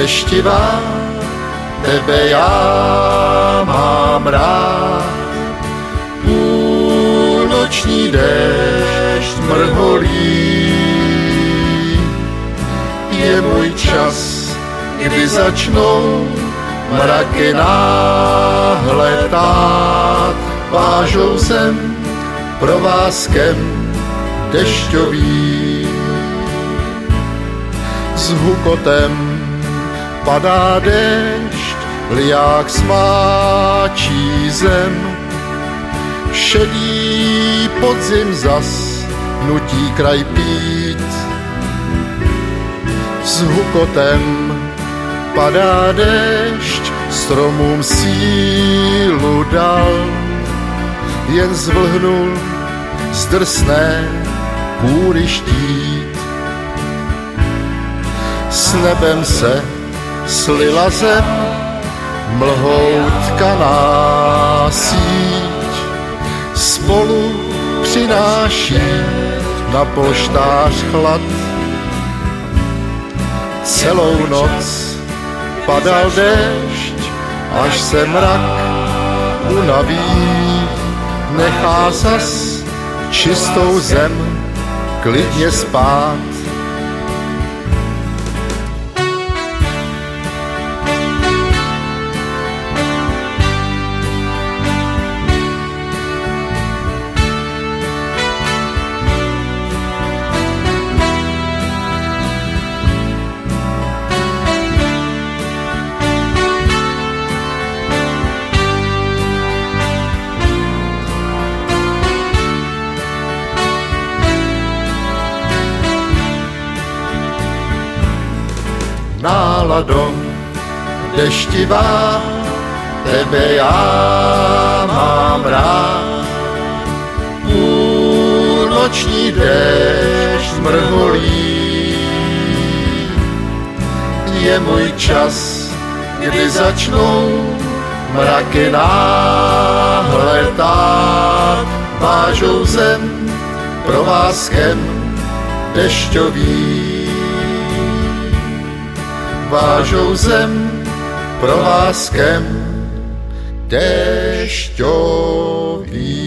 deštivá, tebe já mám rád. Půlnoční déšť mrholí, je můj čas, kdy začnou mraky náhle tát. Vážou sem provázkem dešťový, s hukotem padá déšť, liják smáčí zem. Šedý podzim zas nutí kraj pít, s hukotem padá déšť, stromům sílu dal, jen zvlhnul z drsné kůry štít. S nebem se slila zem, mlhou tkaná síť, spolu přináší na polštář chlad. Celou noc padal déšť, až se mrak unaví, nechá zas čistou zem klidně spát. Nálado deštivá, tebe já mám rád. Půlnoční déšť mrholí, je můj čas, kdy začnou mraky náhle tát. Vážou zem provázkem dešťový, vážou zem provázkem dešťový.